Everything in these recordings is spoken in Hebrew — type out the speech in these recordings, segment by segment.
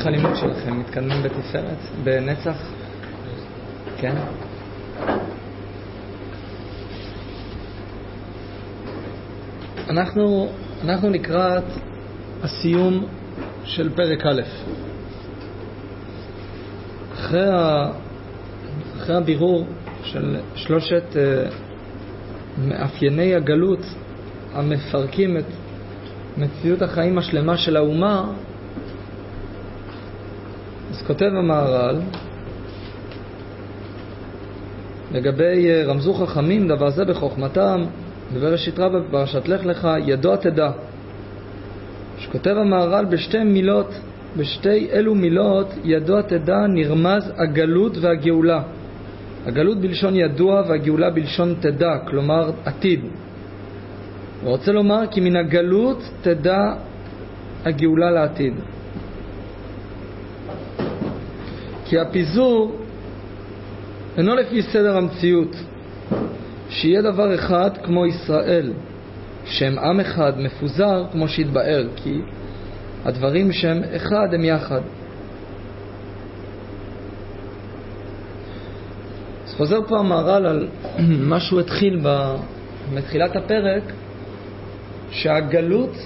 איך הלימוד שלכם? מתקדמים בתפארת? בנצח? כן? אנחנו לקראת הסיום של פרק א'. אחרי הבירור של שלושת מאפייני הגלות המפרקים את מציאות החיים השלמה של האומה, אז כותב המהר"ל לגבי רמזו חכמים דבר זה בחוכמתם, בבראשית רבה בפרשת לך לך ידוע תדע. שכותב המהר"ל בשתי אלו מילות ידוע תדע נרמז הגלות והגאולה. הגלות בלשון ידוע והגאולה בלשון תדע, כלומר עתיד. הוא רוצה לומר כי מן הגלות תדע הגאולה לעתיד. כי הפיזור אינו לפי סדר המציאות, שיהיה דבר אחד כמו ישראל, שהם עם אחד מפוזר כמו שהתבאר, כי הדברים שהם אחד הם יחד. אז חוזר פה המהר"ל על מה שהוא התחיל מתחילת הפרק, שהגלות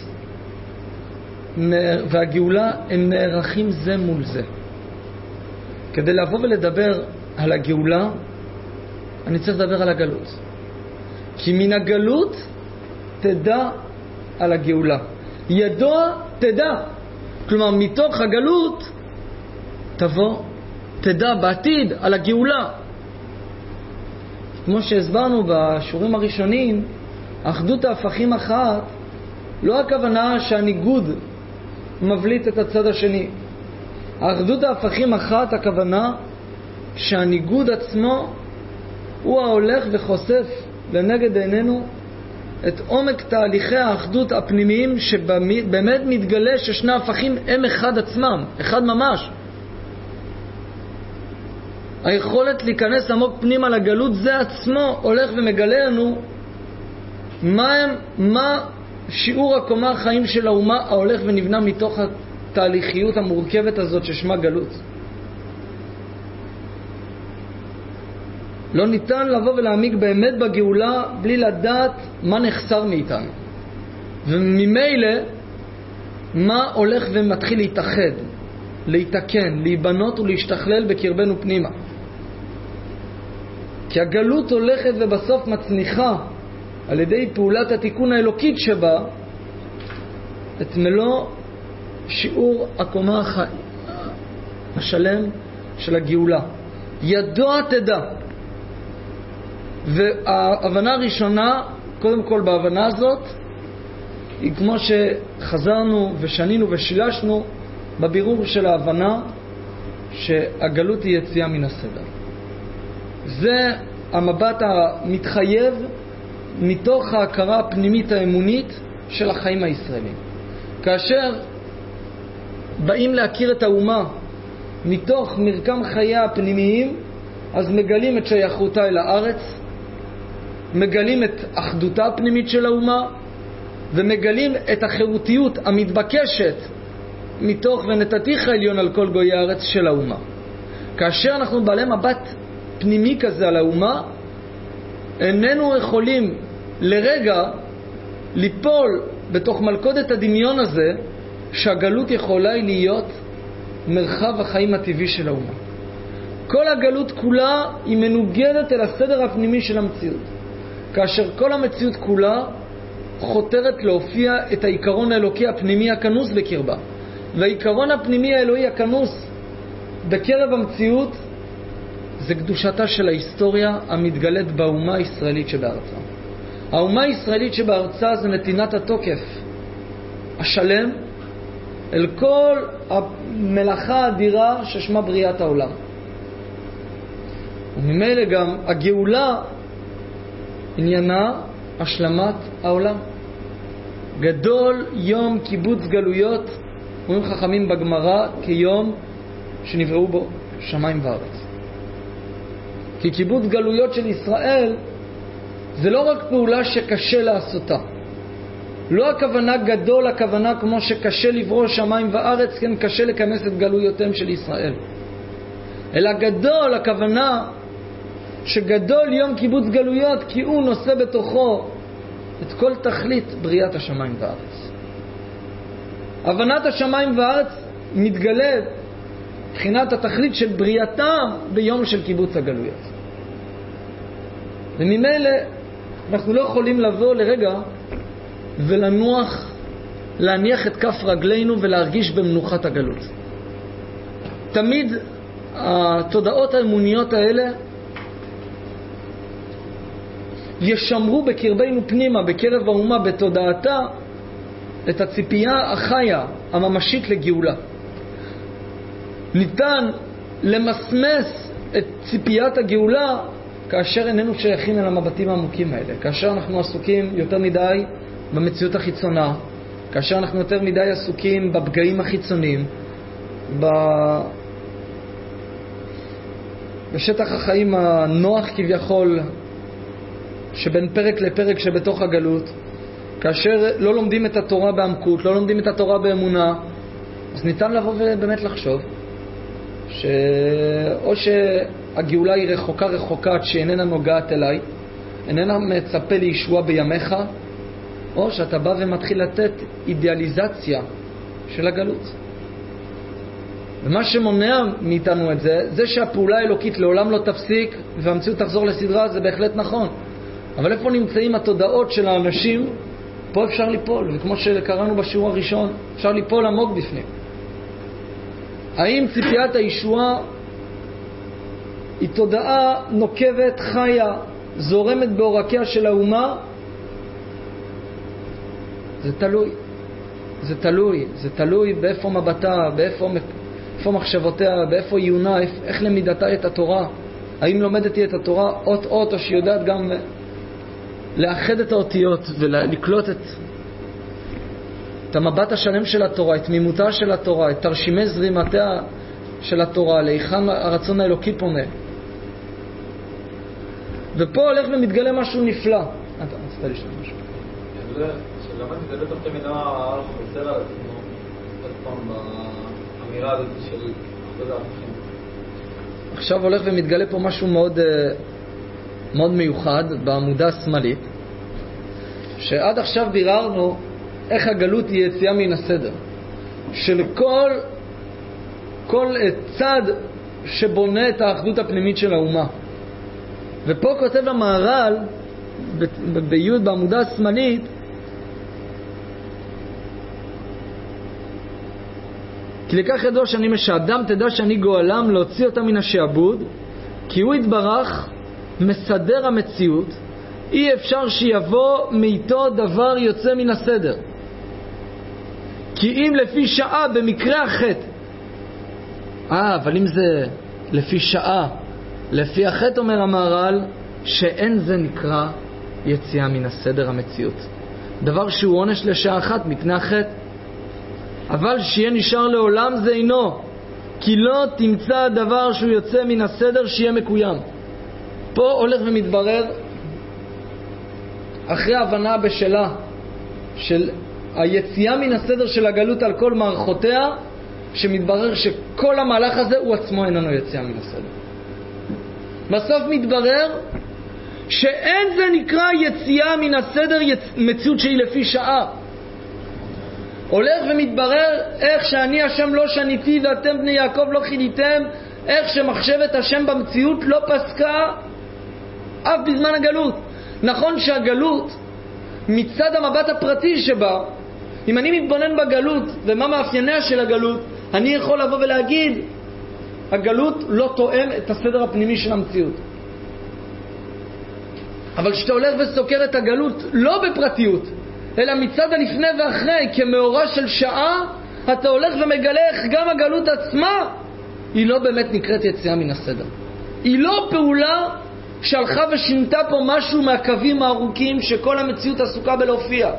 והגאולה הם נערכים זה מול זה. כדי לבוא ולדבר על הגאולה אני צריך לדבר על הגלות, כי מן הגלות תדע על הגאולה. ידוע תדע, כלומר מתוך הגלות תבוא תדע בעתיד על הגאולה. כמו שהסברנו בשיעורים הראשונים, אחדות ההפכים אחת לא הכוונה שהניגוד מבליט את הצד השני. האחדות ההפכים אחת הכוונה שהניגוד עצמו הוא ההולך וחושף לנגד עינינו את עומק תהליכי האחדות הפנימיים, שבאמת מתגלה ששני ההפכים הם אחד עצמם, אחד ממש. היכולת להיכנס עמוק פנימה לגלות זה עצמו הולך ומגלה לנו מה שיעור הקומה החיים של האומה ההולך ונבנה מתוך התהליכיות המורכבת הזאת ששמה גלות. לא ניתן לבוא ולהעמיק באמת בגאולה בלי לדעת מה נחסר מאיתנו, וממילא מה הולך ומתחיל להתאחד, להתקן, להיבנות ולהשתכלל בקרבנו פנימה. כי הגלות הולכת ובסוף מצניחה על ידי פעולת התיקון האלוקית שבה את מלוא שיעור הקומה השלם של הגאולה. ידוע תדע. וההבנה הראשונה, קודם כל בהבנה הזאת, היא כמו שחזרנו ושנינו ושילשנו בבירור של ההבנה שהגלות היא יציאה מן הסדר. זה המבט המתחייב מתוך ההכרה הפנימית האמונית של החיים הישראלים. כאשר באים להכיר את האומה מתוך מרקם חייה הפנימיים, אז מגלים את שייכותה אל הארץ, מגלים את אחדותה הפנימית של האומה, ומגלים את החירותיות המתבקשת מתוך ונתתיך עליון על כל גויי הארץ של האומה. כאשר אנחנו בעלי מבט פנימי כזה על האומה, איננו יכולים לרגע ליפול בתוך מלכודת הדמיון הזה שהגלות יכולה להיות מרחב החיים הטבעי של האומה. כל הגלות כולה היא מנוגדת אל הסדר הפנימי של המציאות, כאשר כל המציאות כולה חותרת להופיע את העיקרון האלוקי הפנימי הכנוס בקרבה. והעיקרון הפנימי האלוהי הכנוס בקרב המציאות זה קדושתה של ההיסטוריה המתגלית באומה הישראלית שבארצה. האומה הישראלית שבארצה זה נתינת התוקף השלם אל כל המלאכה האדירה ששמה בריאת העולם. וממילא גם הגאולה עניינה השלמת העולם. גדול יום קיבוץ גלויות, אומרים חכמים בגמרא, כיום שנבראו בו שמיים וארץ. כי קיבוץ גלויות של ישראל זה לא רק פעולה שקשה לעשותה, לא הכוונה גדול, הכוונה כמו שקשה לברוא שמיים וארץ, כן, קשה לכנס את גלויותיהם של ישראל. אלא גדול, הכוונה שגדול יום קיבוץ גלויות, כי הוא נושא בתוכו את כל תכלית בריאת השמיים והארץ. הבנת השמיים והארץ מתגלה מבחינת התכלית של בריאתם ביום של קיבוץ הגלויות. וממילא אנחנו לא יכולים לבוא לרגע ולנוח, להניח את כף רגלינו ולהרגיש במנוחת הגלות. תמיד התודעות האמוניות האלה ישמרו בקרבנו פנימה, בקרב האומה, בתודעתה, את הציפייה החיה, הממשית לגאולה. ניתן למסמס את ציפיית הגאולה כאשר איננו שייכים אל המבטים העמוקים האלה, כאשר אנחנו עסוקים יותר מדי במציאות החיצונה, כאשר אנחנו יותר מדי עסוקים בפגעים החיצוניים, בשטח החיים הנוח כביכול שבין פרק לפרק שבתוך הגלות, כאשר לא לומדים את התורה בעמקות, לא לומדים את התורה באמונה, אז ניתן לבוא ובאמת לחשוב או שהגאולה היא רחוקה עד שאיננה נוגעת אליי, איננה מצפה לישוע בימיך, או שאתה בא ומתחיל לתת אידיאליזציה של הגלות. ומה שמונע מאיתנו את זה, זה שהפעולה האלוקית לעולם לא תפסיק והמציאות תחזור לסדרה, זה בהחלט נכון. אבל איפה נמצאים התודעות של האנשים? פה אפשר ליפול, וכמו שקראנו בשיעור הראשון, אפשר ליפול עמוק בפנים. האם ציפיית הישועה היא תודעה נוקבת, חיה, זורמת בעורקיה של האומה? זה תלוי באיפה מבטה, באיפה מחשבותיה, באיפה עיונה, איך למידתה את התורה. האם לומדת היא את התורה אות אות, או שיודעת גם לאחד את האותיות ולקלוט את המבט השלם של התורה, את תמימותה של התורה, את תרשימי זרימתיה של התורה, להיכן הרצון האלוקי פונה. ופה הולך ומתגלה משהו נפלא. אתה רצית לשאול משהו? זה שלמדתי זה בטח תמיד הרב חוזר על עצמו עוד פעם באמירה הזאת של אחוז האחים. עכשיו הולך ומתגלה פה משהו מאוד מאוד מיוחד בעמודה השמאלית, שעד עכשיו ביררנו איך הגלות היא יציאה מן הסדר של כל צד שבונה את האחדות הפנימית של האומה. ופה כותב המהר"ל ביוד בעמודה השמאלית, כי לכך ידוע שאני משאדם תדע שאני גואלם להוציא אותה מן השעבוד, כי הוא יתברך מסדר המציאות, אי אפשר שיבוא מאיתו דבר יוצא מן הסדר. כי אם לפי שעה במקרה החטא, אבל אם זה לפי שעה, לפי החטא אומר המהר"ל, שאין זה נקרא יציאה מן הסדר המציאות. דבר שהוא עונש לשעה אחת מפני החטא. אבל שיהיה נשאר לעולם זה אינו, כי לא תמצא דבר שהוא יוצא מן הסדר שיהיה מקוים. פה הולך ומתברר, אחרי ההבנה בשלה של היציאה מן הסדר של הגלות על כל מערכותיה, שמתברר שכל המהלך הזה הוא עצמו איננו יציאה מן הסדר. בסוף מתברר שאין זה נקרא יציאה מן הסדר מציאות שהיא לפי שעה. הולך ומתברר איך שאני השם לא שניתי ואתם בני יעקב לא חיניתם, איך שמחשבת השם במציאות לא פסקה אף בזמן הגלות. נכון שהגלות מצד המבט הפרטי שבה, אם אני מתבונן בגלות ומה מאפייניה של הגלות, אני יכול לבוא ולהגיד הגלות לא תואם את הסדר הפנימי של המציאות. אבל כשאתה הולך וסוקר את הגלות לא בפרטיות, אלא מצד הלפני ואחרי, כמאורע של שעה, אתה הולך ומגלה איך גם הגלות עצמה היא לא באמת נקראת יציאה מן הסדר. היא לא פעולה שהלכה ושינתה פה משהו מהקווים הארוכים שכל המציאות עסוקה בלהופיע.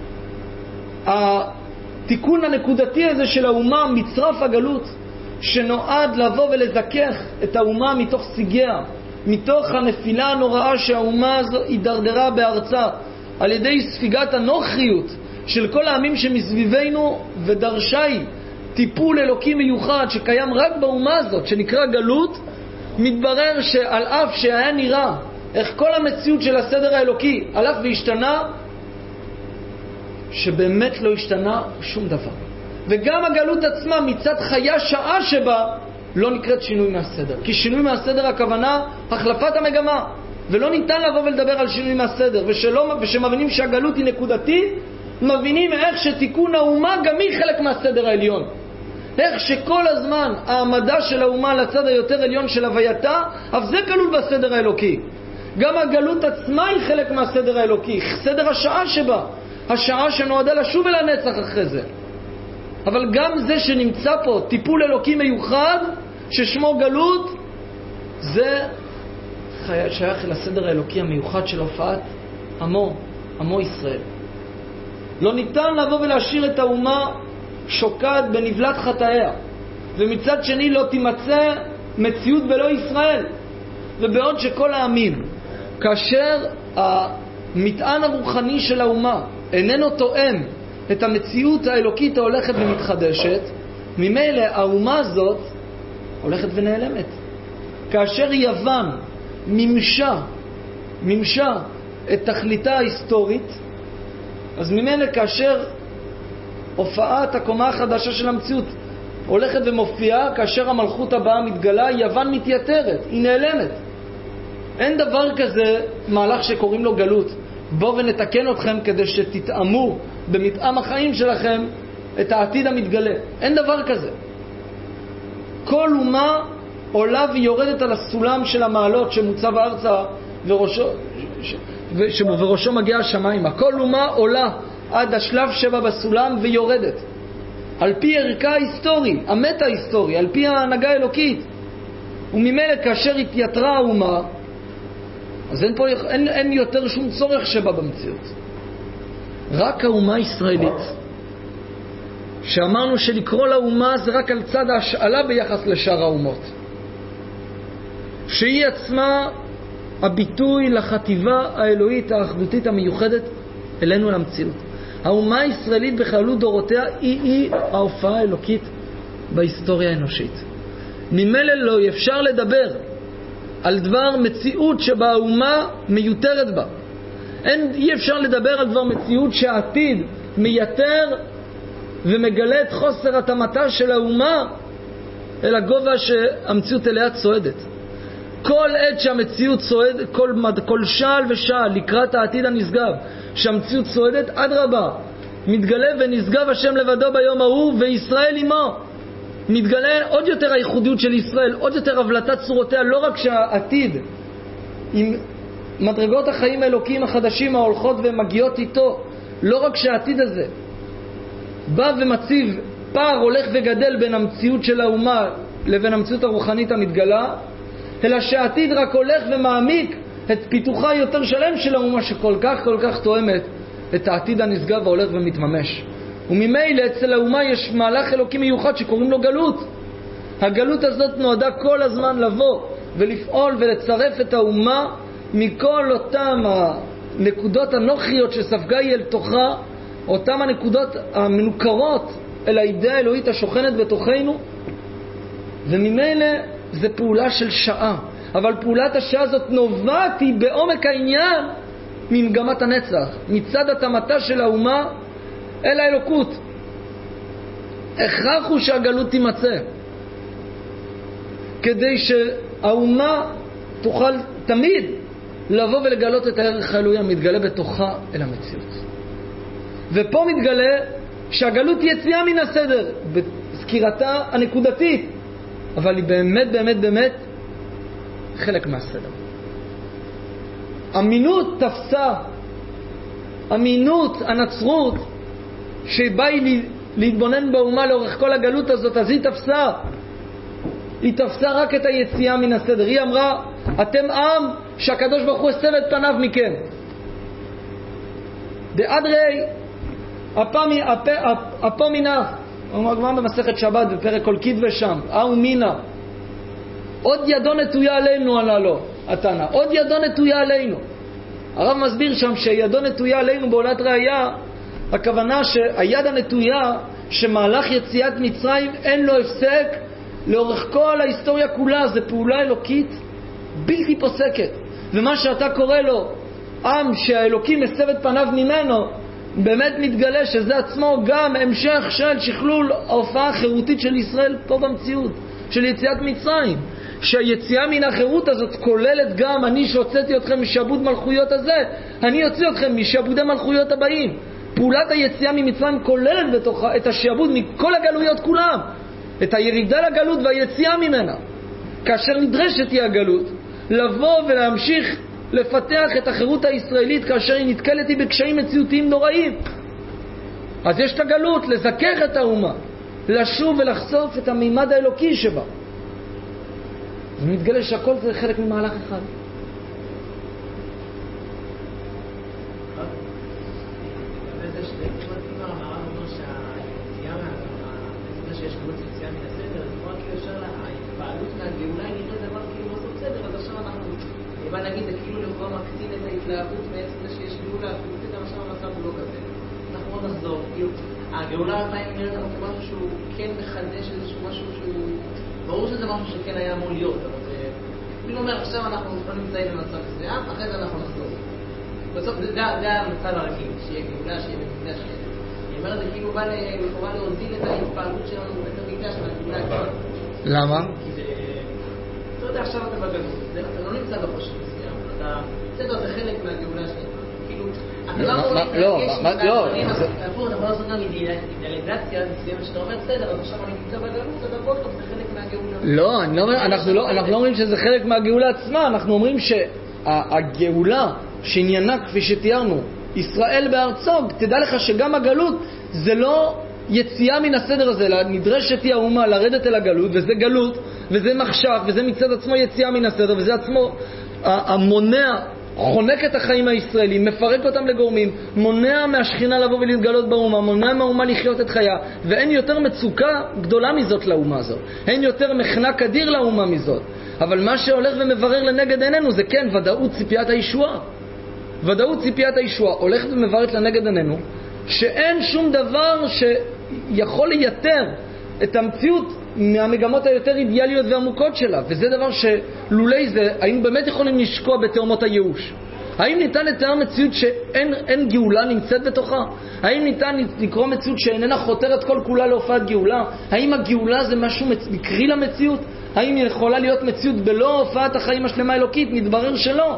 התיקון הנקודתי הזה של האומה, מצרף הגלות, שנועד לבוא ולזכך את האומה מתוך סיגיה, מתוך הנפילה הנוראה שהאומה הזו הידרדרה בארצה, על ידי ספיגת הנוחיות של כל העמים שמסביבנו, ודרשה היא טיפול אלוקי מיוחד שקיים רק באומה הזאת שנקרא גלות. מתברר שעל אף שהיה נראה איך כל המציאות של הסדר האלוקי הלך והשתנה, שבאמת לא השתנה שום דבר. וגם הגלות עצמה מצד חיה שעה שבה לא נקראת שינוי מהסדר, כי שינוי מהסדר הכוונה החלפת המגמה, ולא ניתן לבוא ולדבר על שינוי מהסדר. ושמבינים שהגלות היא נקודתית, מבינים איך שתיקון האומה גם היא חלק מהסדר העליון, איך שכל הזמן העמדה של האומה לצד היותר עליון של הווייתה, אף זה כלול בסדר האלוקי. גם הגלות עצמה היא חלק מהסדר האלוקי, סדר השעה שבה, השעה שנועדה לשוב אל הנצח אחרי זה. אבל גם זה שנמצא פה טיפול אלוקי מיוחד ששמו גלות, זה שייך אל הסדר האלוקי המיוחד של הופעת עמו ישראל. לא ניתן לבוא ולהשאיר את האומה שוקעת בנבלת חטאיה, ומצד שני לא תימצא מציאות בלא ישראל. ובעוד שכל העמים, כאשר המטען הרוחני של האומה איננו תואם את המציאות האלוקית ההולכת ומתחדשת, ממילא האומה הזאת הולכת ונעלמת. כאשר יוון מימשה את תכליתה ההיסטורית, אז ממילא כאשר הופעת הקומה החדשה של המציאות הולכת ומופיעה, כאשר המלכות הבאה מתגלה, יוון מתייתרת, היא נעלמת. אין דבר כזה מהלך שקוראים לו גלות. בואו ונתקן אתכם כדי שתתאמו במתאם החיים שלכם את העתיד המתגלה. אין דבר כזה. כל אומה עולה ויורדת על הסולם של המעלות שמוצב ארצה וראשו מגיע השמיים. כל אומה עולה עד השלב שבא בסולם ויורדת על פי ערכה ההיסטורי, המטה ההיסטורי, על פי ההנהגה האלוקית. וממילא כאשר התייתרה האומה, אז אין יותר שום צורך שבה במציאות. רק האומה הישראלית, שאמרנו שלקרוא לאומה זה רק על צד ההשאלה ביחס לשאר האומות, שהיא עצמה הביטוי לחטיבה האלוהית האחדותית המיוחדת אלינו למציאות. האומה הישראלית בכללות דורותיה היא ההופעה האלוקית בהיסטוריה האנושית. ממילא לא אפשר לדבר על דבר מציאות שבה האומה מיותרת בה. אי אפשר לדבר על דבר מציאות שהעתיד מייתר ומגלה את חוסר התאמתה של האומה אל הגובה שהמציאות אליה צועדת. כל עת שהמציאות צועדת, כל שעל ושעל לקראת העתיד הנשגב שהמציאות צועדת, אדרבה, מתגלה ונשגב השם לבדו ביום ההוא וישראל עמו. מתגלה עוד יותר הייחודיות של ישראל, עוד יותר הבלטת צורותיה. לא רק שהעתיד עם מדרגות החיים האלוקיים החדשים ההולכות ומגיעות איתו, לא רק שהעתיד הזה בא ומציב פער הולך וגדל בין המציאות של האומה לבין המציאות הרוחנית המתגלה, אלא שהעתיד רק הולך ומעמיק את פיתוחה יותר שלם של האומה שכל כך תואמת את העתיד הנשגב והולך ומתממש. וממילא אצל האומה יש מהלך אלוקי מיוחד שקוראים לו גלות. הגלות הזאת נועדה כל הזמן לבוא ולפעול ולצרף את האומה מכל אותם הנקודות הנוחיות שספגה היא אל תוכה, אותם הנקודות המנוכרות אל האידאה האלוהית השוכנת בתוכנו. וממילא זה פעולה של שעה, אבל פעולת השעה הזאת נובעת היא בעומק העניין ממגמת הנצח, מצד התאמתה של האומה אל האלוקות. הכרח הוא שהגלות תימצא כדי שהאומה תוכל תמיד לבוא ולגלות את הערך האלוהי המתגלה בתוכה אל המציאות. ופה מתגלה שהגלות יציאה מן הסדר בסקירתה הנקודתית, אבל היא באמת חלק מהסדר. אמינות תפסה, אמינות הנצרות שבא היא להתבונן באומה לאורך כל הגלות הזאת, אז היא תפסה רק את היציאה מן הסדר. היא אמרה, אתם עם שהקדוש ברוך הוא הסב את פניו מכם. דאדרי אפו מינה, אומר כבר במסכת שבת בפרק כל כתבי שם, מינה, עוד ידו נטויה עלינו, ענה לו התנא, עוד ידו נטויה עלינו. הרב מסביר שם שידו נטויה עלינו בעולת ראיה, הכוונה שהיד הנטויה שמהלך יציאת מצרים אין לו הפסק לאורך כל ההיסטוריה כולה. זה פעולה אלוקית בלתי פוסקת, ומה שאתה קורא לו עם שהאלוקים מסב את פניו ממנו, באמת מתגלה שזה עצמו גם המשך של שכלול ההופעה החירותית של ישראל פה במציאות של יציאת מצרים. שהיציאה מן החירות הזאת כוללת גם אני שהוצאתי אתכם משעבוד מלכויות הזה, אני אוציא אתכם משעבודי מלכויות הבאים. פעולת היציאה ממצרים כוללת בתוכה את השעבוד מכל הגלויות כולם, את הירידה לגלות והיציאה ממנה. כאשר נדרשת היא הגלות לבוא ולהמשיך לפתח את החירות הישראלית כאשר היא נתקלת בקשיים מציאותיים נוראים, אז יש את הגלות לזכך את האומה, לשוב ולחשוף את המימד האלוקי שבה. ומתגלה שהכל זה חלק ממהלך אחד. מה נגיד, זה כאילו לכאורה מקטין את ההתלהבות מעצם זה שיש גאולה, פתאום עכשיו המצב הוא לא כזה. אנחנו עוד נחזור, כאילו, הגאולה עדיין נראית לנו כמשהו שהוא כן מחדש איזשהו משהו שהוא... ברור שזה משהו שכן היה אמור להיות, אבל זה... אני אומר, עכשיו אנחנו לא נמצאים במצב מסוים, אחרי זה אנחנו נחזור. בסוף זה המצב הרגיל, שיהיה גאולה, שיהיה מקדש. אני אומר, זה כאילו בא לכאורה להוזיל את ההתפעלות שלנו, את המקדש והגאולה. למה? כי זה... אתה יודע, עכשיו אתה בגלות, אתה לא נמצא בחושך מסוים, אתה... בסדר, זה חלק מהגאולה שלנו. כאילו, אתה לא יכול להתרגש עם הדברים, אנחנו לא לעשות גם אידיאליזציה, מסוימת שאתה אומר, בסדר, אז עכשיו אני נמצא בגלות, אז הכל טוב, זה חלק מהגאולה. אנחנו לא אומרים שזה חלק מהגאולה עצמה, אנחנו אומרים שהגאולה שעניינה, כפי שתיארנו, ישראל בארצו, תדע לך שגם הגלות זה לא יציאה מן הסדר הזה, אלא נדרשת היא האומה לרדת אל הגלות, וזה גלות, וזה מחשב, וזה מצד עצמו יציאה מן הסדר, וזה עצמו המונע, חונק את החיים הישראלים, מפרק אותם לגורמים, מונע מהשכינה לבוא ולהתגלות באומה, מונע מהאומה לחיות את חיה, ואין יותר מצוקה גדולה מזאת לאומה הזאת, אין יותר מחנק אדיר לאומה מזאת. אבל מה שהולך ומברר לנגד עינינו זה כן ודאות ציפיית הישועה. ודאות ציפיית הישועה הולכת ומבררת לנגד עינינו שאין שום דבר שיכול לייתר את המציאות מהמגמות היותר אידיאליות ועמוקות שלה, וזה דבר שלולי זה היינו באמת יכולים לשקוע בתאומות הייאוש. האם ניתן לתאר מציאות שאין גאולה נמצאת בתוכה? האם ניתן לקרוא מציאות שאיננה חותרת כל כולה להופעת גאולה? האם הגאולה זה משהו מקרי למציאות? האם היא יכולה להיות מציאות בלא הופעת החיים השלמה אלוקית? מתברר שלא.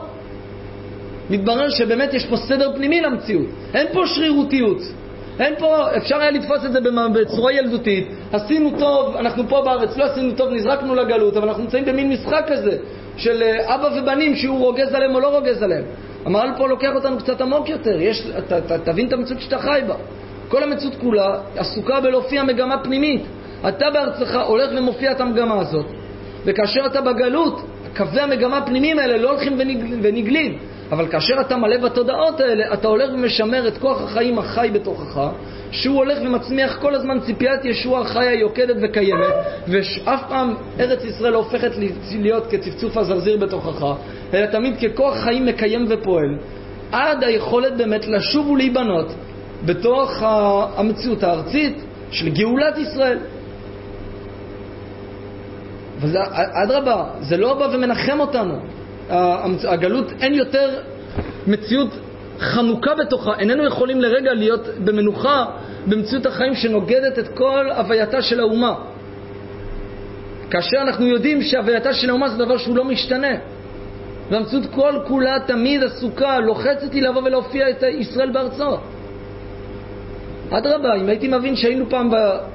מתברר שבאמת יש פה סדר פנימי למציאות, אין פה שרירותיות, אין פה, אפשר היה לתפוס את זה בצורה ילדותית, עשינו טוב, אנחנו פה בארץ לא עשינו טוב, נזרקנו לגלות, אבל אנחנו נמצאים במין משחק כזה של אבא ובנים שהוא רוגז עליהם או לא רוגז עליהם. המהל פה לוקח אותנו קצת עמוק יותר, תבין את המציאות שאתה חי בה. כל המציאות כולה עסוקה בלהופיע מגמה פנימית, אתה בארצך הולך ומופיע את המגמה הזאת, וכאשר אתה בגלות קווי המגמה הפנימיים האלה לא הולכים ונגלים, אבל כאשר אתה מלא בתודעות האלה, אתה הולך ומשמר את כוח החיים החי בתוכך, שהוא הולך ומצמיח כל הזמן ציפיית ישוע חיה יוקדת וקיימת, ואף פעם ארץ ישראל לא הופכת להיות כצפצוף הזרזיר בתוכך, אלא תמיד ככוח חיים מקיים ופועל, עד היכולת באמת לשוב ולהיבנות בתוך המציאות הארצית של גאולת ישראל. וזה אדרבה, זה לא בא ומנחם אותנו. הגלות אין יותר מציאות חנוכה בתוכה, איננו יכולים לרגע להיות במנוחה במציאות החיים שנוגדת את כל הווייתה של האומה, כאשר אנחנו יודעים שהווייתה של האומה זה דבר שהוא לא משתנה, והמציאות כל כולה תמיד עסוקה, לוחצת היא לבוא ולהופיע את ישראל בארצו. אדרבה, אם הייתי מבין שהיינו פעם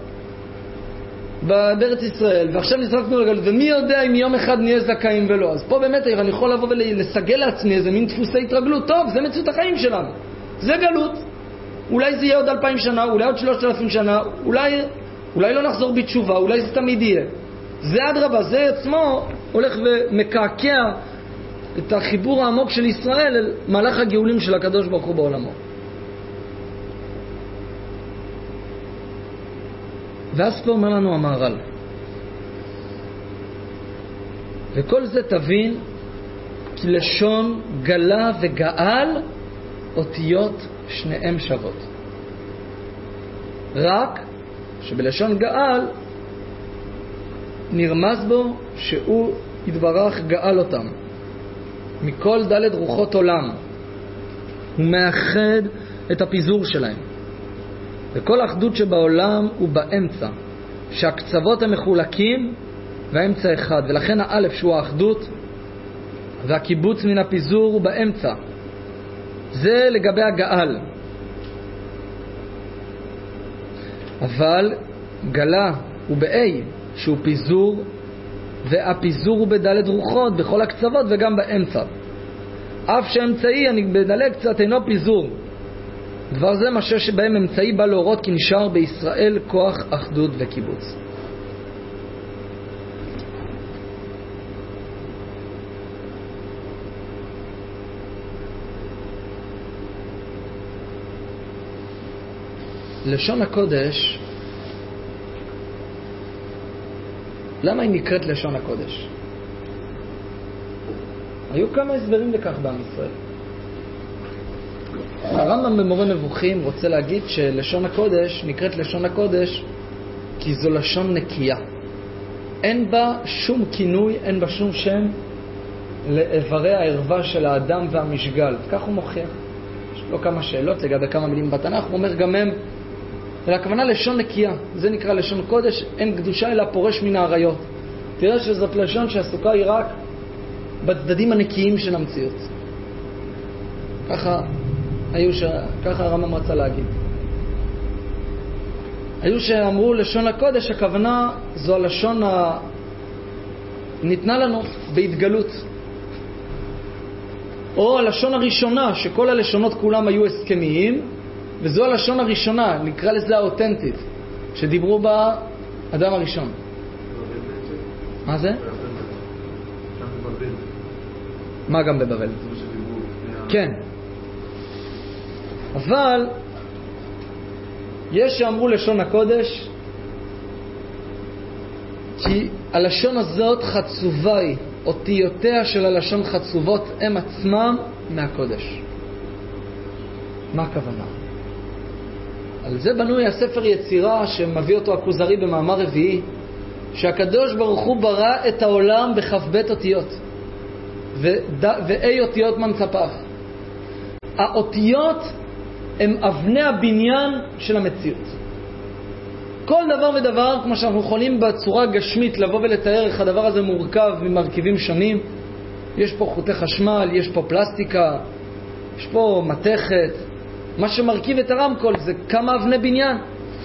בארץ ישראל ועכשיו נזרקנו לגלות, ומי יודע אם יום אחד נהיה זכאים ולא, אז פה באמת אני יכול לבוא ולסגל לעצמי איזה מין דפוסי התרגלות. טוב, זה מציאות החיים שלנו, זה גלות, אולי זה יהיה עוד 2000 שנה, אולי עוד 3000 שנה, אולי לא נחזור בתשובה, אולי זה תמיד יהיה. זה אדרבה, זה עצמו הולך ומקעקע את החיבור העמוק של ישראל אל מהלך הגאולים של הקדוש ברוך הוא בעולמו. ואז פה אומר לנו המהר"ל, וכל זה תבין כי לשון גלה וגאל אותיות שניהם שוות. רק שבלשון גאל נרמז בו שהוא יתברך גאל אותם מכל דלת רוחות עולם. הוא מאחד את הפיזור שלהם, וכל האחדות שבעולם הוא באמצע, שהקצוות הם מחולקים והאמצע אחד, ולכן האלף שהוא האחדות והקיבוץ מן הפיזור הוא באמצע. זה לגבי הגאל. אבל גלה הוא באי שהוא פיזור, והפיזור הוא בדלת רוחות בכל הקצוות וגם באמצע. אף שהאמצעי, אני בדלג קצת, אינו פיזור. דבר זה מה שבהם אמצעי בא להורות כי נשאר בישראל כוח אחדות וקיבוץ. לשון הקודש, למה היא נקראת לשון הקודש? היו כמה הסברים לכך בעם ישראל. הרמב"ם במורה נבוכים רוצה להגיד שלשון הקודש נקראת לשון הקודש כי זו לשון נקייה. אין בה שום כינוי, אין בה שום שם לאיברי הערווה של האדם והמשגל. כך הוא מוכיח. יש לו כמה שאלות לגבי כמה מילים בתנ"ך, הוא אומר גם הם, הכוונה לשון נקייה. זה נקרא לשון קודש, אין קדושה אלא פורש מן העריות. תראה שזאת לשון שעסוקה היא רק בצדדים הנקיים של המציאות. ככה הרמב"ם רצה להגיד. היו שאמרו לשון הקודש, הכוונה זו הלשון ניתנה לנו בהתגלות, או הלשון הראשונה שכל הלשונות כולם היו הסכמיים, וזו הלשון הראשונה, נקרא לזה האותנטית, שדיברו בה אדם הראשון. מה זה? מה גם בבבל? כן. אבל יש שאמרו לשון הקודש כי הלשון הזאת חצובה היא, אותיותיה של הלשון חצובות הם עצמם מהקודש. מה הכוונה? על זה בנוי הספר יצירה שמביא אותו הכוזרי במאמר רביעי, שהקדוש ברוך הוא ברא את העולם בכ"ב אותיות ואי אותיות מנצפיו. האותיות הם אבני הבניין של המציאות. כל דבר ודבר, כמו שאנחנו יכולים בצורה גשמית לבוא ולתאר איך הדבר הזה מורכב ממרכיבים שונים, יש פה חוטי חשמל, יש פה פלסטיקה, יש פה מתכת, מה שמרכיב את הרמקול זה כמה אבני בניין.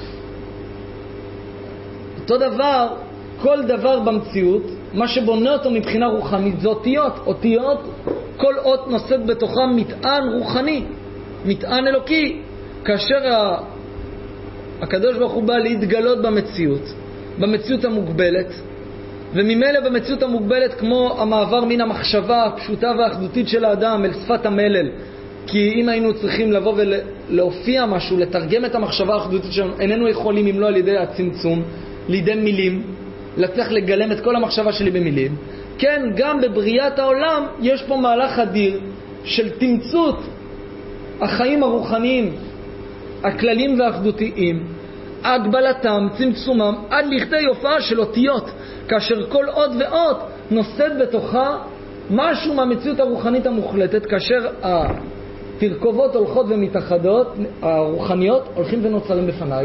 אותו דבר, כל דבר במציאות, מה שבונה אותו מבחינה רוחנית זה אותיות. אותיות, כל אות נושאת בתוכה מטען רוחני, מטען אלוקי. כאשר הקדוש ברוך הוא בא להתגלות במציאות המוגבלת, וממילא במציאות המוגבלת כמו המעבר מן המחשבה הפשוטה והאחדותית של האדם אל שפת המלל, כי אם היינו צריכים לבוא ולהופיע משהו, לתרגם את המחשבה האחדותית שלנו, איננו יכולים אם לא על ידי הצמצום, לידי מילים, לצריך לגלם את כל המחשבה שלי במילים. כן, גם בבריאת העולם יש פה מהלך אדיר של תמצות החיים הרוחניים, הכללים והאחדותיים, הגבלתם, צמצומם, עד לכדי הופעה של אותיות, כאשר כל אות ואות נושאת בתוכה משהו מהמציאות הרוחנית המוחלטת, כאשר התרכובות הולכות ומתאחדות, הרוחניות הולכים ונוצרים בפניי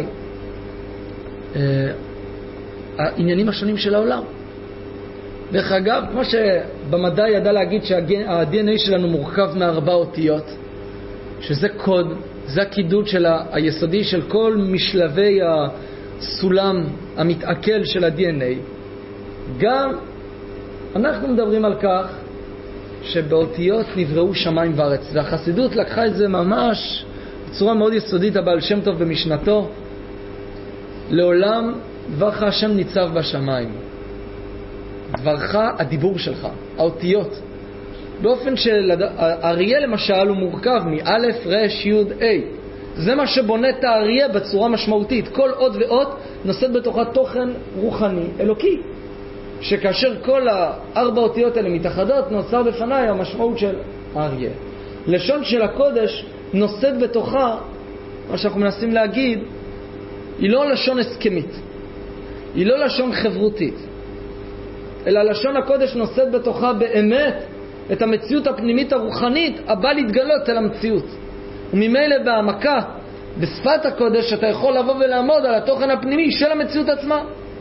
העניינים השונים של העולם. דרך אגב, כמו שבמדע ידע להגיד שה-DNA שלנו מורכב מ4 אותיות, שזה קוד, זה הקידוד של היסודי של כל משלבי הסולם המתעכל של ה-DNA. גם אנחנו מדברים על כך שבאותיות נבראו שמיים וארץ, והחסידות לקחה את זה ממש בצורה מאוד יסודית. הבעל שם טוב במשנתו, לעולם דברך השם ניצב בשמיים. דברך, הדיבור שלך, האותיות. באופן של אריה למשל הוא מורכב מאלף, רש, יוד, אי. זה מה שבונה את האריה בצורה משמעותית. כל אות ואות נושאת בתוכה תוכן רוחני, אלוקי. שכאשר כל 4 אותיות האלה מתאחדות, נוצר בפניי המשמעות של האריה. לשון של הקודש נושאת בתוכה, מה שאנחנו מנסים להגיד, היא לא לשון הסכמית, היא לא לשון חברותית, אלא לשון הקודש נושאת בתוכה באמת את המציאות הפנימית הרוחנית הבא להתגלות אל המציאות. וממילא בהעמקה בשפת הקודש אתה יכול לבוא ולעמוד על התוכן הפנימי של המציאות עצמה.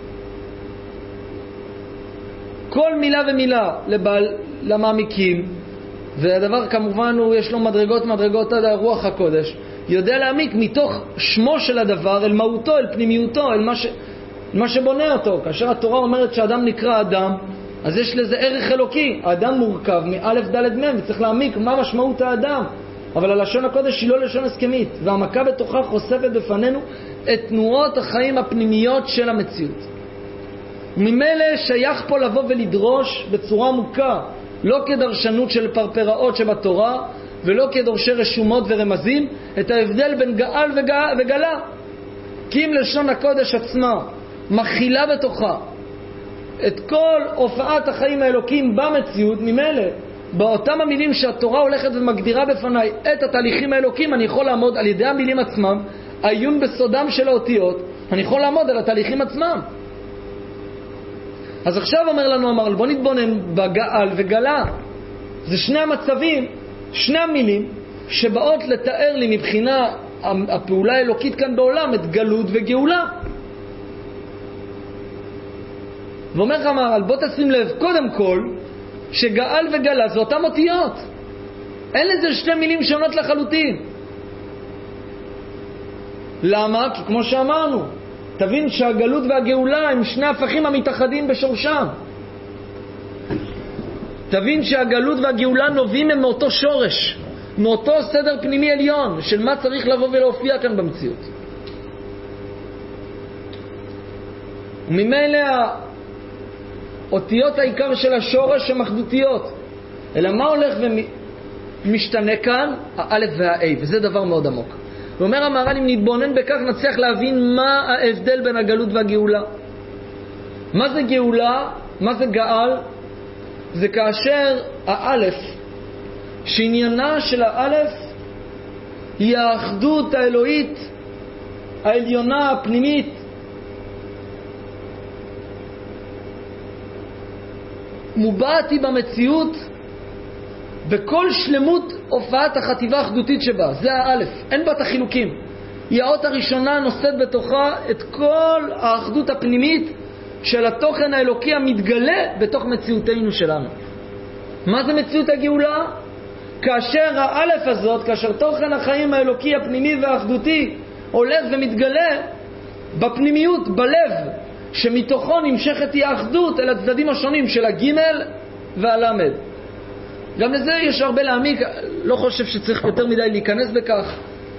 כל מילה ומילה למעמיקים, והדבר כמובן יש לו מדרגות עד הרוח הקודש, יודע להעמיק מתוך שמו של הדבר אל מהותו, אל פנימיותו, אל מה שבונה אותו. כאשר התורה אומרת שאדם נקרא אדם, אז יש לזה ערך אלוקי. האדם מורכב מאלף ד' מ' וצריך להעמיק מה משמעות האדם. אבל הלשון הקודש היא לא לשון הסכמית, והעמקה בתוכה חושפת בפנינו את תנועות החיים הפנימיות של המציאות. וממילא שייך פה לבוא ולדרוש בצורה עמוקה, לא כדרשנות של פרפראות שבתורה, ולא כדורשי רשומות ורמזים, את ההבדל בין גאל וגלה. כי אם לשון הקודש עצמה מכילה בתוכה את כל הופעת החיים האלוקיים במציאות, ממילא באותם המילים שהתורה הולכת ומגדירה בפניי את התהליכים האלוקיים, אני יכול לעמוד על ידי המילים עצמם, העיון בסודם של האותיות, אני יכול לעמוד על התהליכים עצמם. אז עכשיו אומר לנו המהר"ל, בוא נתבונן בגאל וגלה. זה שני המצבים, שני המילים שבאות לתאר לי מבחינה הפעולה האלוקית כאן בעולם את גלות וגאולה. ואומר לך המהר"ל, בוא תשים לב קודם כל שגאל וגלה זה אותם אותיות, אין לזה שתי מילים שונות לחלוטין. למה? כי כמו שאמרנו, תבין שהגלות והגאולה הם שני הפכים המתאחדים בשורשם. תבין שהגלות והגאולה נובעים הם מאותו שורש, מאותו סדר פנימי עליון של מה צריך לבוא ולהופיע כאן במציאות. וממילא אותיות העיקר של השורש הן אחדותיות. אלא מה הולך ומשתנה כאן? האלף והאי, וזה דבר מאוד עמוק. ואומר המהר"ל, אם נתבונן בכך נצליח להבין מה ההבדל בין הגלות והגאולה. מה זה גאולה? מה זה גאל? זה כאשר האלף, שעניינה של האלף היא האחדות האלוהית העליונה הפנימית, מובעת היא במציאות בכל שלמות הופעת החטיבה האחדותית שבה. זה האלף, אין בה את החילוקים. היא האות הראשונה נושאת בתוכה את כל האחדות הפנימית של התוכן האלוקי המתגלה בתוך מציאותנו שלנו. מה זה מציאות הגאולה? כאשר האלף הזאת, כאשר תוכן החיים האלוקי הפנימי והאחדותי הולך ומתגלה בפנימיות, בלב, שמתוכו נמשכת היא האחדות אל הצדדים השונים של הגימל והלמד. גם לזה יש הרבה להעמיק, לא חושב שצריך יותר מדי להיכנס בכך.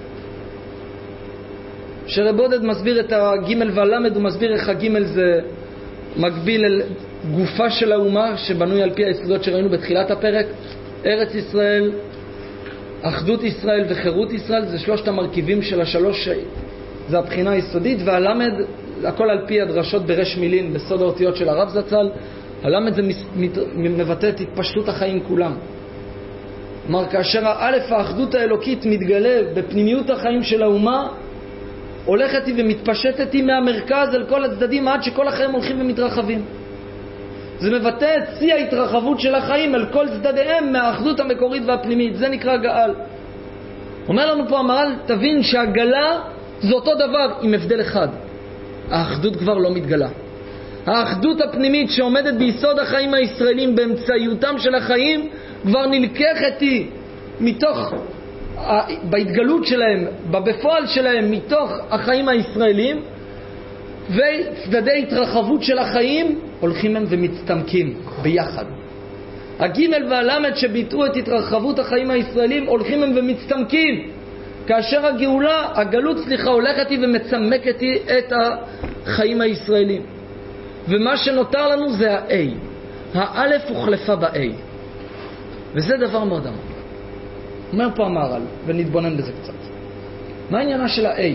שרב עודד מסביר את הגימל והלמד, הוא מסביר איך הגימל זה מקביל אל גופה של האומה שבנוי על פי היסודות שראינו בתחילת הפרק. ארץ ישראל, אחדות ישראל וחירות ישראל, זה שלושת המרכיבים של השלוש, זה הבחינה היסודית. והלמד, הכל על פי הדרשות ברש מילין בסוד האותיות של הרב זצ"ל. הלמד זה מבטא את התפשטות החיים כולם. כלומר, כאשר האלף האחדות האלוקית מתגלה בפנימיות החיים של האומה, הולכת היא ומתפשטת היא מהמרכז אל כל הצדדים עד שכל החיים הולכים ומתרחבים. זה מבטא את שיא ההתרחבות של החיים אל כל צדדיהם מהאחדות המקורית והפנימית. זה נקרא גאל. אומר לנו פה המהר"ל, תבין שהגלה זה אותו דבר עם הבדל אחד. האחדות כבר לא מתגלה. האחדות הפנימית שעומדת ביסוד החיים הישראלים באמצעיותם של החיים כבר נלקחת היא מתוך בהתגלות שלהם, בפועל שלהם, מתוך החיים הישראלים, וצדדי התרחבות של החיים הולכים הם ומצטמקים ביחד. הגימל והלמד שביטאו את התרחבות החיים הישראלים הולכים הם ומצטמקים, כאשר הגלות הולכת היא ומצמקת היא את החיים הישראלים. ומה שנותר לנו זה האי. האלף הוחלפה באי, וזה דבר מאוד עמוק. אומר פה המהר"ל, ונתבונן בזה קצת. מה העניינה של האי?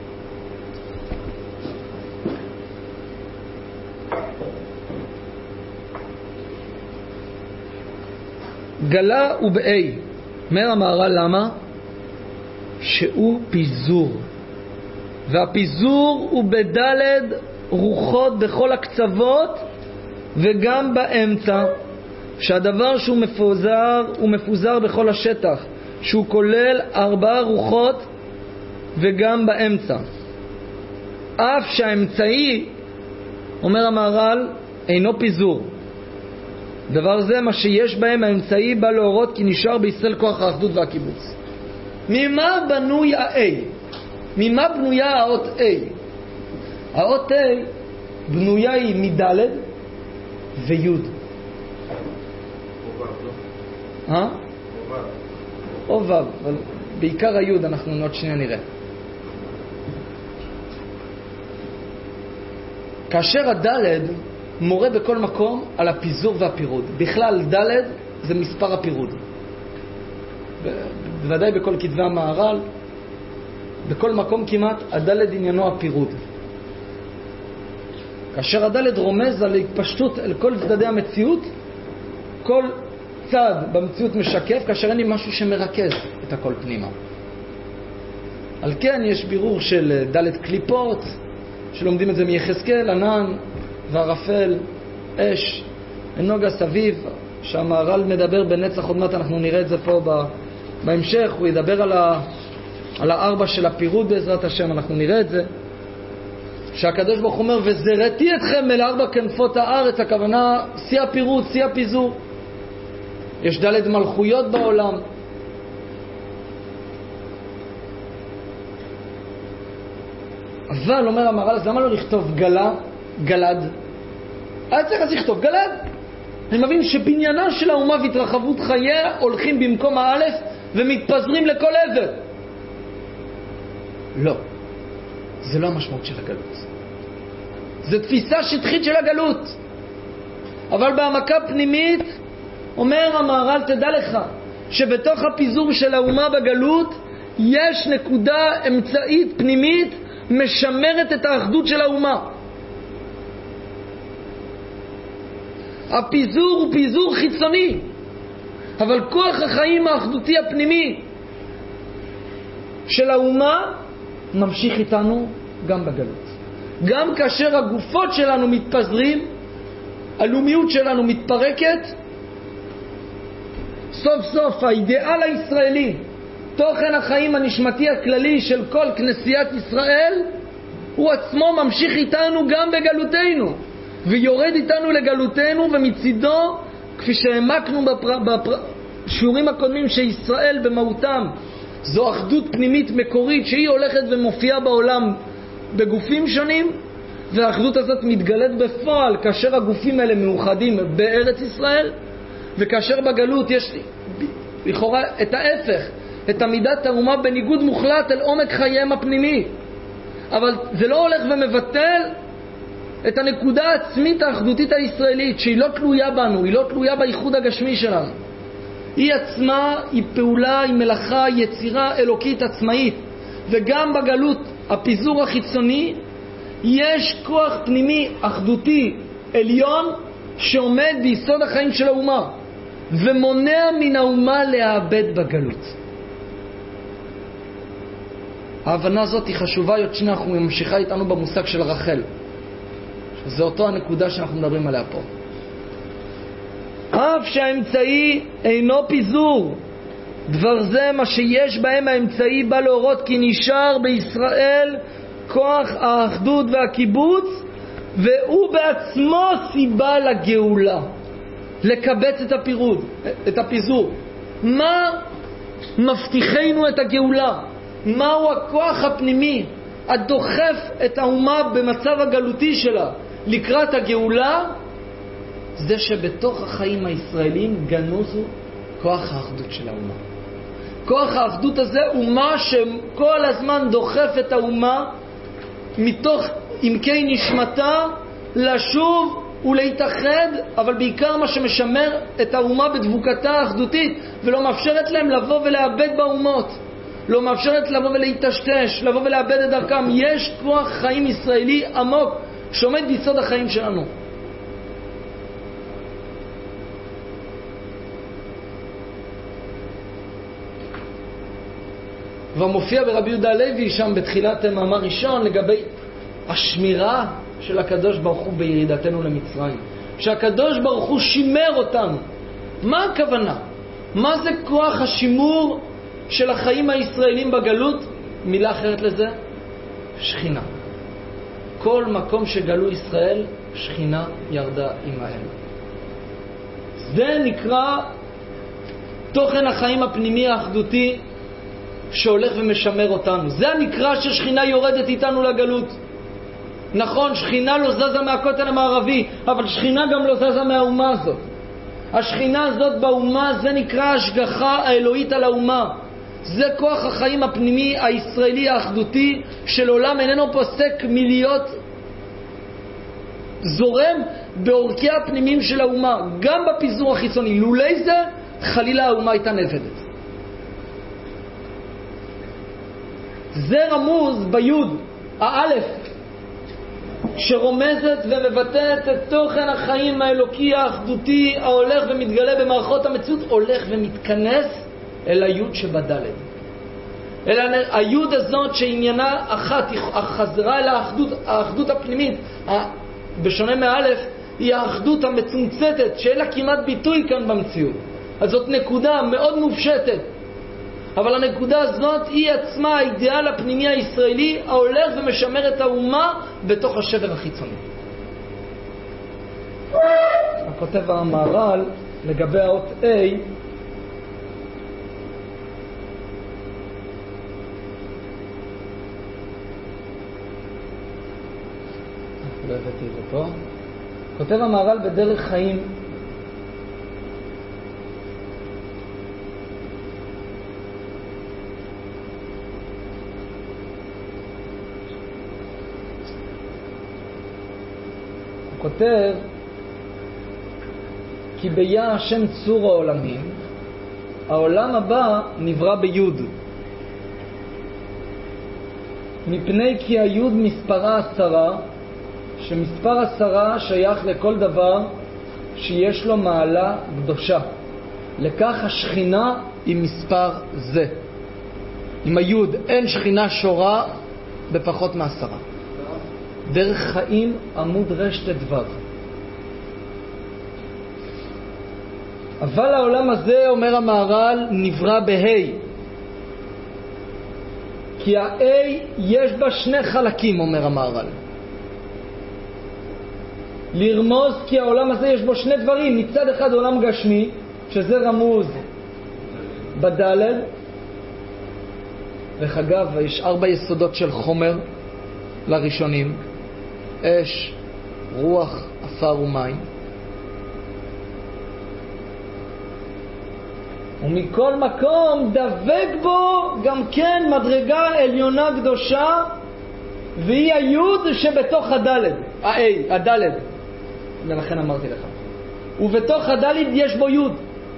גלה הוא באי. אומר המהר"ל למה? שהוא פיזור. והפיזור הוא בדלת רוחות בכל הקצוות וגם באמצע, שהדבר שהוא מפוזר הוא מפוזר בכל השטח, שהוא כולל 4 רוחות וגם באמצע. אף שהאמצעי, אומר המהר"ל, אינו פיזור. דבר זה מה שיש בהם האמצעי בא להורות כי נשאר בישראל כוח האחדות והקיבוץ. ממה בנוי ה-A? ממה בנויה האות A? האות A בנויה היא מדלת ויוד. או וו, אבל בעיקר היוד אנחנו עוד שנייה נראה. כאשר הדלת מורה בכל מקום על הפיזור והפירוד. בכלל דלת זה מספר הפירוד. בוודאי בכל כתבי המהר"ל, בכל מקום כמעט, הדלת עניינו הפירוד. כאשר הדלת רומז על התפשטות אל כל צדדי המציאות, כל צד במציאות משקף, כאשר אין לי משהו שמרכז את הכל פנימה. על כן יש בירור של דלת קליפות, שלומדים את זה מיחזקאל, ענן וערפל, אש, נוגה סביב, שהמהר"ל מדבר בנצח, עוד מעט אנחנו נראה את זה פה בהמשך, הוא ידבר על 4 של הפירוד בעזרת השם, אנחנו נראה את זה, שהקדוש ברוך הוא אומר וזרעתי אתכם אל 4 כנפות הארץ, הכוונה שיא הפירוד, שיא הפיזור. יש דלת מלכויות בעולם, אבל אומר המהר"ל, אז למה לא לכתוב גלד? היה צריך אז לכתוב גלד. אני מבין שבניינה של האומה והתרחבות חייה הולכים במקום האלף ומתפזרים לכל עבר. לא, זה לא המשמעות של הגלות, זה תפיסה שטחית של הגלות. אבל בהעמקה פנימית אומר המהר"ל, תדע לך שבתוך הפיזור של האומה בגלות יש נקודה אמצעית פנימית משמרת את האחדות של האומה. הפיזור הוא פיזור חיצוני, אבל כוח החיים האחדותי הפנימי של האומה ממשיך איתנו גם בגלות. גם כאשר הגופות שלנו מתפזרים, הלאומיות שלנו מתפרקת, סוף סוף האידיאל הישראלי, תוכן החיים הנשמתי הכללי של כל כנסיית ישראל, הוא עצמו ממשיך איתנו גם בגלותנו, ויורד איתנו לגלותנו, ומצידו, כפי שהעמקנו בשיעורים הקודמים, שישראל במהותם זו אחדות פנימית מקורית שהיא הולכת ומופיעה בעולם בגופים שונים, והאחדות הזאת מתגלית בפועל כאשר הגופים האלה מאוחדים בארץ ישראל, וכאשר בגלות יש לכאורה את ההפך, את עמידת האומה בניגוד מוחלט אל עומק חייהם הפנימי. אבל זה לא הולך ומבטל את הנקודה העצמית האחדותית הישראלית, שהיא לא תלויה בנו, היא לא תלויה בייחוד הגשמי שלנו. היא עצמה היא פעולה, היא מלאכה, יצירה אלוקית עצמאית. וגם בגלות הפיזור החיצוני יש כוח פנימי אחדותי עליון שעומד ביסוד החיים של האומה ומונע מן האומה לאבד בגלות. ההבנה הזאת היא חשובה. עוד שנייה אנחנו ממשיכה איתנו במושג של רחל, שזה אותו הנקודה שאנחנו מדברים עליה פה. אף שהאמצעי אינו פיזור, דבר זה מה שיש בהם האמצעי בא להורות כי נשאר בישראל כוח האחדות והקיבוץ, והוא בעצמו סיבה לגאולה, לקבץ את הפיזור. מה מבטיחנו את הגאולה? מהו הכוח הפנימי הדוחף את האומה במצב הגלותי שלה לקראת הגאולה? זה שבתוך החיים הישראלים גנוזו כוח האחדות של האומה. כוח האחדות הזה הוא מה שכל הזמן דוחף את האומה מתוך עמקי נשמתה לשוב ולהתאחד, אבל בעיקר מה שמשמר את האומה בדבוקתה האחדותית ולא מאפשרת להם לבוא ולאבד באומות, לא מאפשרת לבוא ולהתשתש, לבוא ולאבד את דרכם. יש כוח חיים ישראלי עמוק שעומד ביסוד החיים שלנו. ומופיע ברבי יהודה הלוי שם בתחילת מאמר ראשון לגבי השמירה של הקדוש ברוך הוא בירידתנו למצרים, שהקדוש ברוך הוא שימר אותנו. מה הכוונה? מה זה כוח השימור של החיים הישראלים בגלות? מילה אחרת לזה, שכינה. כל מקום שגלו ישראל, שכינה ירדה עמהם. זה נקרא תוכן החיים הפנימי האחדותי שהולך ומשמר אותנו. זה נקרא ששכינה יורדת איתנו לגלות. נכון, שכינה לא זזה מהכותל המערבי, אבל שכינה גם לא זזה מהאומה הזאת. השכינה הזאת באומה, זה נקרא השגחה האלוהית על האומה. זה כוח החיים הפנימי הישראלי האחדותי של עולם איננו פוסק מלהיות זורם באורכי הפנימיים של האומה, גם בפיזור החיצוני. לולי זה חלילה האומה הייתה נבדת. זה רמוז ביוד האלף שרומזת ומבטאת את תוכן החיים האלוקי האחדותי ההולך ומתגלה במערכות המציאות, הולך ומתכנס אל היוד שבדלת, אל היוד הזאת שעניינה אחת, החזרה אל האחדות הפנימית. בשונה מאלף היא האחדות המצומצתת שאין לה כמעט ביטוי כאן במציאות. אז זאת נקודה מאוד מופשטת, אבל הנקודה הזאת היא עצמה האידיאל הפנימי הישראלי ההולך ומשמר את האומה בתוך השבר החיצוני. הכותב המהר"ל לגבי האות A, לא הבאתי את זה פה. כותב המהר"ל בדרך חיים, הוא כותב כי ביה השם צור העולמים, העולם הבא נברא ביוד, מפני כי היוד מספרה 10, שמספר 10 שייך לכל דבר שיש לו מעלה קדושה. לכך השכינה היא מספר זה. עם היוד אין שכינה שורה בפחות מ10. דרך חיים עמוד רשת דבר. אבל העולם הזה, אומר המהר"ל, נברא בה', כי ה-A יש בה שני חלקים, אומר המהר"ל. לרמוז כי העולם הזה יש בו שני דברים. מצד אחד עולם גשמי, שזה רמוז בדלת. וחגב, יש 4 יסודות של חומר לראשונים: אש, רוח, עפר ומים. ומכל מקום דבק בו גם כן מדרגה עליונה קדושה, והיא היוד שבתוך הדלת, הדלת, ולכן אמרתי לך, ובתוך הדלת יש בו יוד,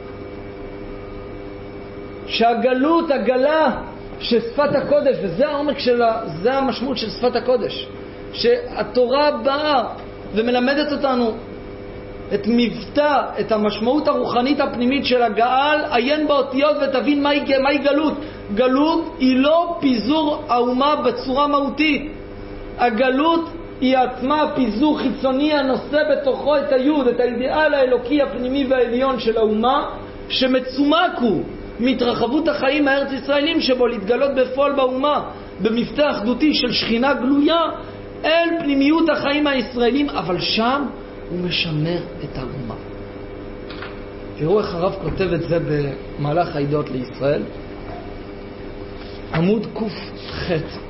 שהגלות, הגלה ששפת הקודש, וזה העומק שלה, זה המשמעות של שפת הקודש, שהתורה באה ומלמדת אותנו את מבטא, את המשמעות הרוחנית הפנימית של הגאל. עיין באותיות ותבין מהי גלות. גלות היא לא פיזור האומה בצורה מהותית. הגלות היא עצמה פיזור חיצוני הנושא בתוכו את היוד, את האידיאל האלוקי הפנימי והעליון של האומה, שמצומק הוא מהתרחבות החיים הארץ ישראלים שבו להתגלות בפועל באומה במבטא אחדותי של שכינה גלויה אל פנימיות החיים הישראלים, אבל שם הוא משמר את האומה. תראו איך הרב כותב את זה במהלך העידות לישראל, עמוד ק"ח.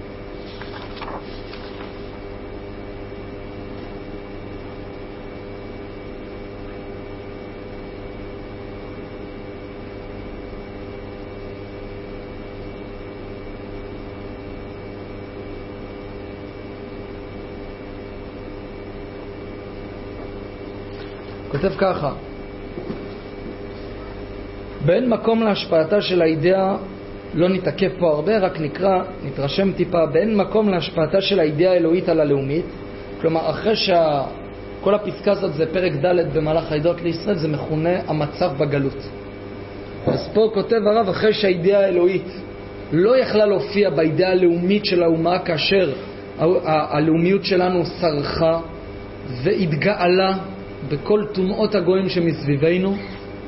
כותב ככה: באין מקום להשפעתה של האידאה, לא נתעכב פה הרבה, רק נתרשם טיפה, באין מקום להשפעתה של האידאה האלוהית על הלאומית. כלומר, אחרי כל הפסקה הזאת זה פרק ד' במהלך העידות לישראל, זה מכונה המצב בגלות. אז פה כותב הרב, אחרי שהאידאה האלוהית לא יכלה להופיע בידיעה הלאומית של האומה, כאשר הלאומיות שלנו שרחה והתגאלה בכל תומעות הגויים שמסביבנו.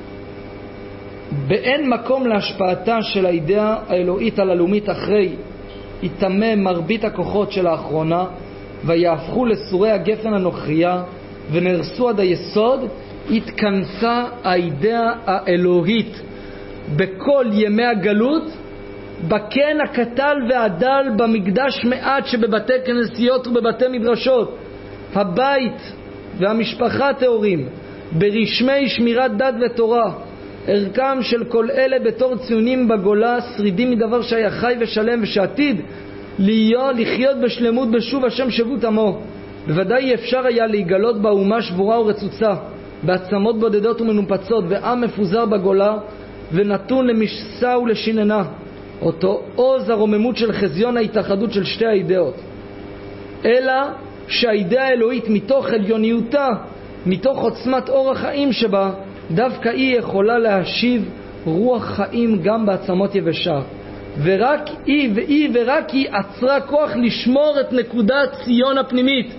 באין מקום להשפעתה של האידאה האלוהית על הלאומית אחרי יתמא מרבית הכוחות של האחרונה ויהפכו לסורי הגפן הנוכריה ונרסו עד היסוד, התכנסה האידאה האלוהית בכל ימי הגלות בקן הקטל והדל, במקדש מעט שבבתי כנסיות ובבתי מדרשות, הבית והמשפחה הטהורים, ברשמי שמירת דת ותורה. ערכם של כל אלה בתור ציונים בגולה, שרידים מדבר שהיה חי ושלם ושעתיד לחיות בשלמות בשוב השם שבות עמו. בוודאי אפשר היה להיגלות באומה שבורה ורצוצה, בעצמות בודדות ומנופצות, ועם מפוזר בגולה ונתון למשסה ולשיננה, אותו עוז הרוממות של חזיון ההתאחדות של שתי האידאות. אלא שהאידאה האלוהית מתוך עליוניותה, מתוך עוצמת אור החיים שבה, דווקא היא יכולה להשיב רוח חיים גם בעצמות יבשה, ורק היא עצרה כוח לשמור את נקודת ציון הפנימית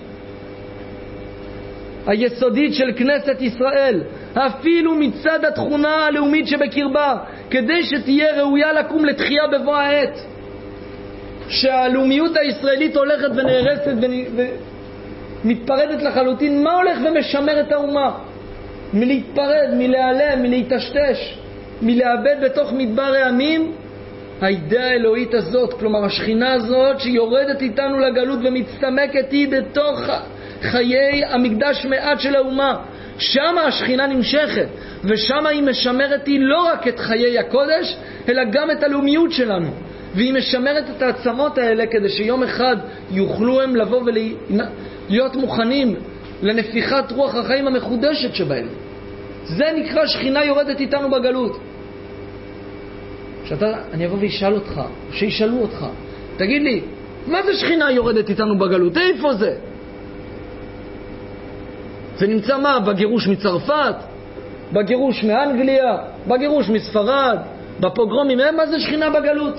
היסודית של כנסת ישראל, אפילו מצד התכונה הלאומית שבקרבה, כדי שתהיה ראויה לקום לתחייה בבוא העת. שהלאומיות הישראלית הולכת ונהרסת ומתפרדת לחלוטין, מה הולך ומשמר את האומה? מלהתפרד, מלהיעלם, מלהתשתש, מלאבד בתוך מדבר העמים, האידאה האלוהית הזאת, כלומר השכינה הזאת שיורדת איתנו לגלות ומצטמקת היא בתוך חיי המקדש מעט של האומה. שם השכינה נמשכת, ושם היא משמרת היא לא רק את חיי הקודש, אלא גם את הלאומיות שלנו. והיא משמרת את העצמות האלה כדי שיום אחד יוכלו הם לבוא ולהיות מוכנים לנפיחת רוח החיים המחודשת שבהם. זה נקרא שכינה יורדת איתנו בגלות. אני אבוא וישאל אותך, שישאלו אותך, תגיד לי, מה זה שכינה יורדת איתנו בגלות? איפה זה? זה נמצא מה? בגירוש מצרפת? בגירוש מאנגליה? בגירוש מספרד? בפוגרומים? מה זה שכינה בגלות?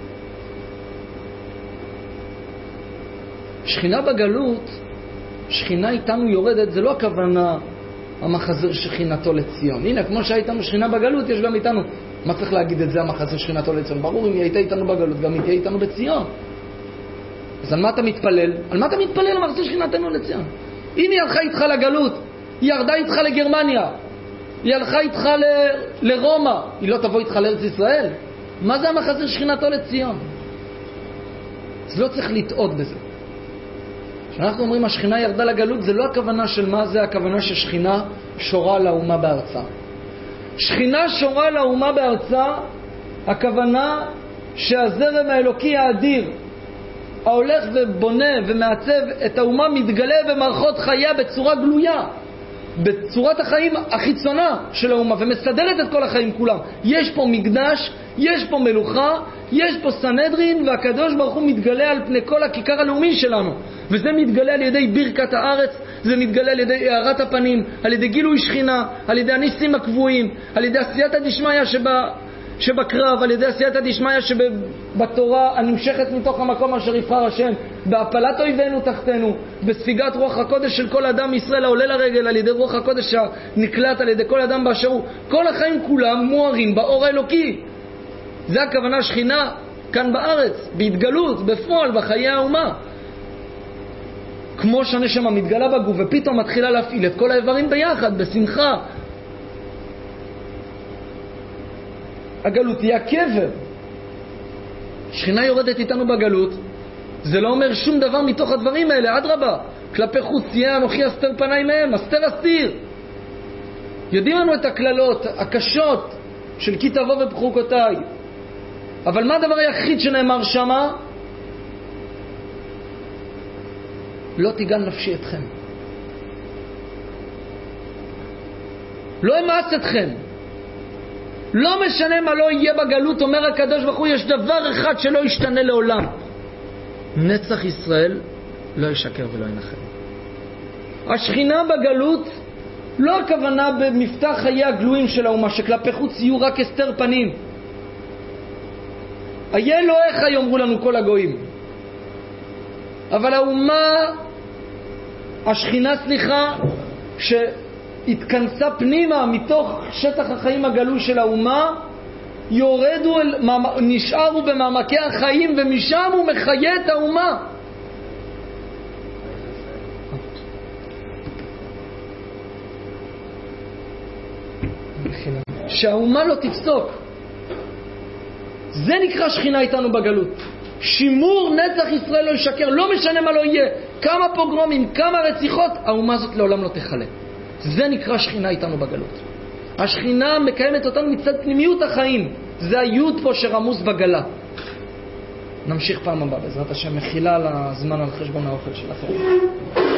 שכינה בגלות, שכינה איתנו יורדת, זה לא הכוונה המחזר שכינתו לציון. הנה, כמו שהייתנו שכינה בגלות, יש גם איתנו. מה צריך להגיד את זה, המחזר שכינתו לציון? ברור, אם היא הייתה איתנו בגלות, גם היא תהיה איתנו בציון. אז על מה אתה מתפלל? על מה אתה מתפלל המחזר שכינתנו לציון? אם היא הלכה איתך לגלות, היא ירדה איתך לגרמניה, היא הלכה איתך לרומא, היא לא תבוא איתך לארץ ישראל? מה זה המחזר שכינתו לציון? אז לא צריך לטעות בזה. כשאנחנו אומרים השכינה ירדה לגלות, זה לא הכוונה של מה זה, הכוונה ששכינה שורה לאומה בארצה. שכינה שורה לאומה בארצה, הכוונה שהזרם האלוקי האדיר ההולך ובונה ומעצב את האומה מתגלה במערכות חיה בצורה גלויה, בצורת החיים החיצונה של האומה, ומסדרת את כל החיים כולם. יש פה מקדש, יש פה מלוכה, יש פה סנהדרין, והקדוש ברוך הוא מתגלה על פני כל הכיכר הלאומי שלנו. וזה מתגלה על ידי ברכת הארץ, זה מתגלה על ידי הארת הפנים, על ידי גילוי שכינה, על ידי הניסים הקבועים, על ידי עשייתא דשמיא שבקרב, על ידי עשייתא דשמיא שבתורה הנמשכת מתוך המקום אשר יבחר השם, בהפלת אויבינו תחתנו, בספיגת רוח הקודש של כל אדם מישראל העולה לרגל על ידי רוח הקודש שנקלט על ידי כל אדם באשר הוא. כל החיים כולם מוארים באור האלוקי. זה הכוונה שכינה כאן בארץ, בהתגלות, בפועל, בחיי האומה. כמו שהנשמה מתגלה בגוף ופתאום מתחילה להפעיל את כל האיברים ביחד, בשמחה. הגלות היא הקבר. שכינה יורדת איתנו בגלות, זה לא אומר שום דבר מתוך הדברים האלה, אדרבה. כלפי חוץ תהיה אנוכי אסתר פניי מהם, אסתיר. יודעים לנו את הכללות הקשות של כי תבוא ובחוקותיי. אבל מה הדבר היחיד שנאמר שמה? לא תיגל נפשי אתכם. לא אמאס אתכם. לא משנה מה לא יהיה בגלות, אומר הקדוש ברוך הוא, יש דבר אחד שלא ישתנה לעולם. נצח ישראל לא ישקר ולא ינחם. השכינה בגלות, לא הכוונה במפתח חיי הגלויים של האומה, שכלפי חוץ יהיו רק הסתר פנים. איה אלוהיך יאמרו לנו כל הגויים. אבל האומה, השכינה שהתכנסה פנימה מתוך שטח החיים הגלוי של האומה, נשארו במעמקי החיים, ומשם הוא מחיה את האומה. שהאומה לא תפסוק. זה נקרא שכינה איתנו בגלות. שימור נצח ישראל לא ישקר, לא משנה מה לא יהיה, כמה פוגרומים, כמה רציחות, האומה הזאת לעולם לא תחלה. זה נקרא שכינה איתנו בגלות. השכינה מקיימת אותנו מצד פנימיות החיים. זה היוד פה שרמוס בגלה. נמשיך פעם הבאה בעזרת השם. מחילה על הזמן על חשבון האוכל שלכם.